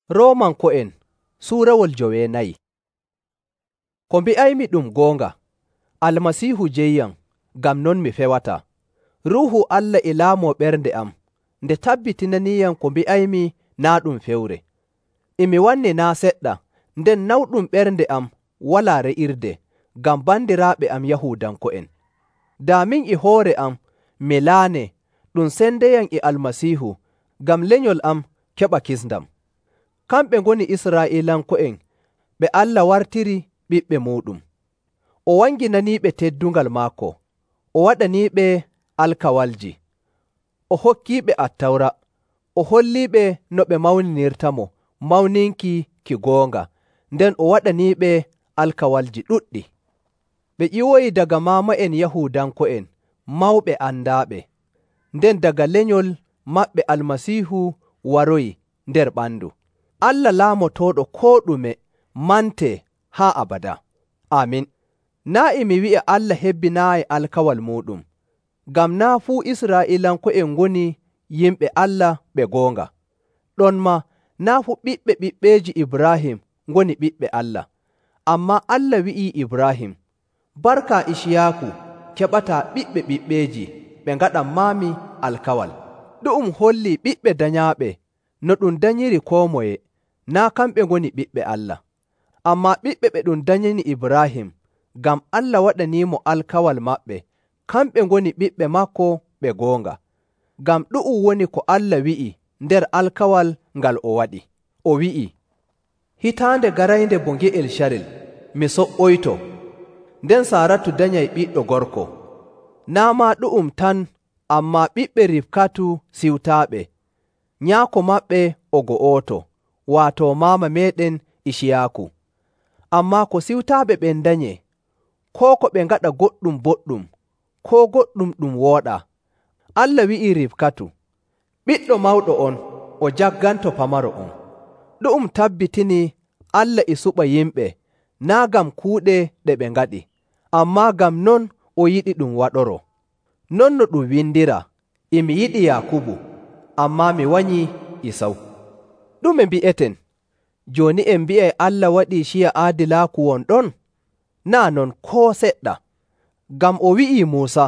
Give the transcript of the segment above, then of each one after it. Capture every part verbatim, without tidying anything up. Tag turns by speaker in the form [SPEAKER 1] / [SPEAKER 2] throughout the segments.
[SPEAKER 1] Roomanko'en suurawol joweenayi. Ko mbi'aymi ɗum goonga, Almasiihu jeyyam, ngam non mi fewata. Ruuhu Allah e laamoo ɓernde am, nde tabbitinaniyam ko mbi'aymi naa ɗum fewre. E mi wanni naa seɗɗa, nden nawɗum ɓernde am walaa re'irde, ngam bandiraaɓe am Yahuudanko'en. Daa min e hoore am mi laane ɗum sendeyam e Almasiihu, ngam lenyol am keɓa kisndam. Kamɓe ngoni Israa'iilanko'en ɓe Allah wartiri ɓiɓɓe muuɗum. O wanginaniiɓe teddungal maako, o waɗaniiɓe alkawalji, o hokkiiɓe Attawra, o holliiɓe no ɓe mawninirtamo mawninki ki goonga, nden o waɗaniiɓe alkawalji ɗuɗɗi. Ɓe ƴiwoyi daga maama'en Yahuudanko'en mawɓe andaaɓe, nden daga lenyol maɓɓe Almasiihu waroyi nder ɓandu. Allah laamotooɗo koo ɗume mantee haa abada. Aamin. Naa e mi wi'a Allah hebbinaayi alkawal muuɗum, ngam naa fuu Israa'iilanko'en ngoni yimɓe Allah ɓe goonga. Ɗonma naa fuu ɓiɓɓe ɓiɓɓeeji Ibrahim ngoni ɓiɓɓe Allah. Ammaa Allah wi'ii Ibrahim, barka Iciyaaku keɓataa ɓiɓɓe ɓiɓɓeeji ɓe ngaɗanmaami alkawal. Ɗu'um hollii ɓiɓɓe danyaaɓe no ɗum danyiri koo moye, naa kamɓe ngoni ɓiɓɓe Allah. Ammaa ɓiɓɓe ɓe ɗum danyani Ibrahim, ngam Allah waɗaniimo alkawal maɓɓe, kamɓe ngoni ɓiɓɓe maako ɓe goonga. Ngam ɗu'um woni ko Allah wi'i nder alkawal ngal o waɗi. O wi'i, hitaande garaynde bo nge'el carel, mi soɓɓoyto, nden Saaratu danyay ɓiɗɗo gorko. Naa maa ɗu'um tan, ammaa ɓiɓɓe Rifkatu siwtaaɓe, nyaako maɓɓe o go'oto, waato maama meeɗen Iciyaaku. Ammaa ko siwtaaɓe ɓen danye, koo ko ɓe ngaɗa goɗɗum boɗɗum, koo goɗɗum ɗum wooɗaa. Allah wi'ii Rifkatu, ɓiɗɗo mawɗo on, o jagganto pamaro on. Ɗu'um tabbitini Allah e suɓa yimɓe, naa ngam kuuɗe ɗe ɓe ngaɗi, ammaa ngam non o yiɗi ɗum waɗoro. Non no ɗum windira, e mi yiɗi Yaakubu, ammaa mi wanyii Isaw. Ɗume mbi'eten? Jooni en mbi'ay Allah waɗii ciya aadilaaku won ɗon? Naa non koo seɗɗa. Ngam o wi'ii Muusa,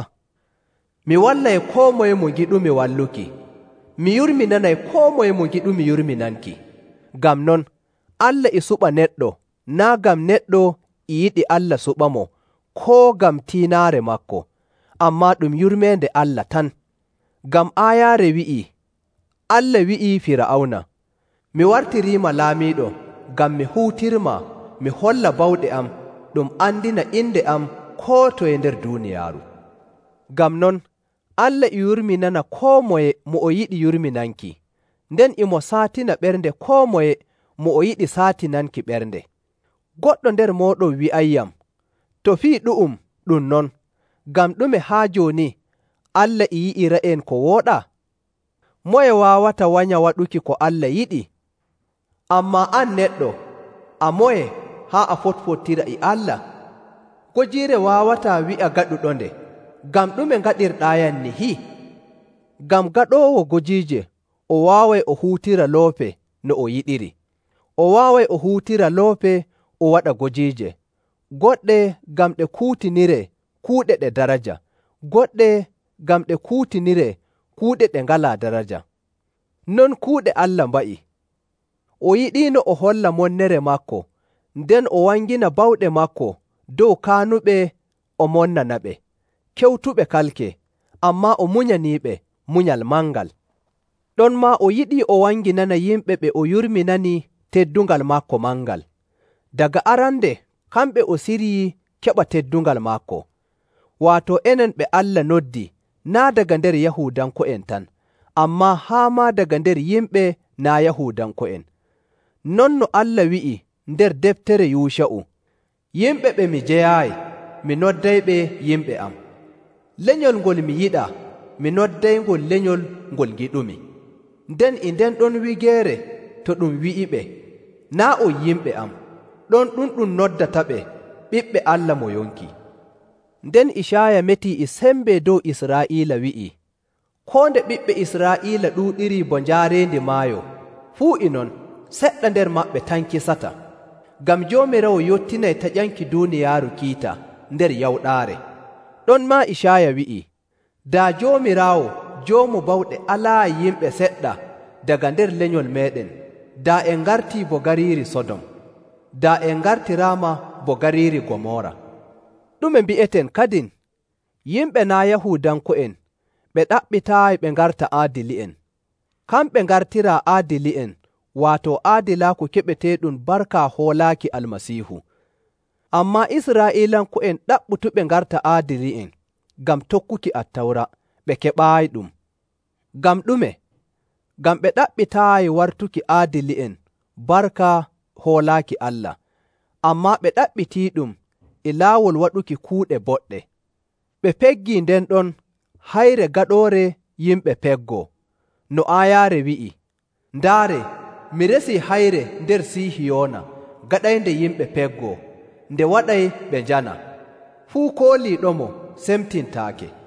[SPEAKER 1] mi wallay koo moye mo ngiɗumi walluki, mi yurminanay koo moye mo ngiɗumi yurminanki. Ngam non, Allah e suɓa neɗɗo, naa ngam neɗɗo e yiɗi Allah suɓa mo, koo ngam tiinaare makko, ammaa ɗum yurmeende Allah tan. Ngam aayaare wi'ii, Allah wi'ii Fir'awna, mi wartiriima laamiiɗo, ngam mi huutirma, mi holla bawɗe am, ɗum andina inde am koo toye nder duuniyaaru. Ngam non, Allah e yurminana koo moye mo o yiɗi yurminanki, nden imo saatina ɓernde koo moye mo o yiɗi saatinanki ɓernde. Goɗɗo nder mooɗon wi'ayyam, to fii ɗu'um ɗum non, ngam ɗume haa jooni Allah e yi'ira'en ko wooɗaa? Moye waawata wanya waɗuki ko Allah yiɗi? Ammaa an neɗɗo, a moye haa a fotfottira e Allah? Gojiire waawataa wi'a gaɗuɗonde, ngam ɗume ngaɗirɗaayan ni hi? Ngam gaɗoowo gojiije, o waaway o huutira loope no o yiɗiri. O waaway o huutira loope o waɗa gojiije, goɗɗe ngam ɗe kuutinire kuuɗe ɗe daraja, goɗɗe ngam ɗe kuutinire kuuɗe ɗe ngalaa daraja. Non kuuɗe Allah mba'i. O yiɗiino o holla monnere makko, nden o wangina bawɗe makko dow kaanuɓe o monnanaɓe, kewtuɓe kalke, ammaa o munyaniiɓe munyal mangal. Ɗonmaa o yiɗii o wanginana yimɓe ɓe o yurminani teddungal makko mangal. Daga arande kamɓe o siryi keɓa teddungal makko, waato enen ɓe Allah noddi naa daga nder Yahuudanko'en tan, ammaa haa maa daga nder yimɓe naa Yahuudanko'en. Non no Allah wi'i nder deftere Yuusha'u, yimɓe ɓe mi jeyaayi, mi noddayɓe yimɓe am. Lenyol ngol mi yiɗa, mi noddaygol lenyol ngol ngiɗumi. Nden e nden ɗon wigeere to ɗum wi'iɓe, naa on yimɓe am, ɗon ɗum ɗum noddata ɓe ɓiɓɓe Allah mo yonki. Nden Icaya metii e sembe dow Israa'iila wi'i, koo nde ɓiɓɓe Israa'iila ɗuuɗiri bo njaareendi maayo, fuu e non seɗɗa nder maɓɓe tan kisata, ngam Joomiraawo yottinay taƴanki duuniyaaru kiita nder yawɗaare. Ɗon ma Ishaya wi'i, daa Joomiraawo joomu bawɗe alaa yimɓe seɗɗa daga nder lenyol meɗen, daa en ngartii bo gariiri Sodom, daa en ngartiraama bo gariiri Gomora. Ɗume mbi'eten kadin? Yimɓe naa Yahuudanko'en ɓe ɗaɓɓitaayi ɓe ngarta aadili'en. Kamɓe ngartiraa aadili'en, waato aadilaaku keɓeteeɗum barka hoolaaki Almasiihu. Ammaa Israa'iilanko'en ɗaɓɓutuɓe ngarta aadili'en ngam tokkuki Attawra, ɓe keɓaayi ɗum. Ngam ɗume? Ngam ɓe ɗaɓɓitaayi wartuki aadili'en barka hoolaaki Allah, ammaa ɓe ɗaɓɓitii ɗum e laawol waɗuki kuuɗe boɗɗe. Ɓe peggii nden ɗon hayre gaɗoore yimɓe peggoo, no aayaare wi'i, ndaare, mi resii hayre nder Sihiyoona gaɗaynde yimɓe peggoo, nde waɗay ɓe njana. Fuu kooliiɗomo semtintaake.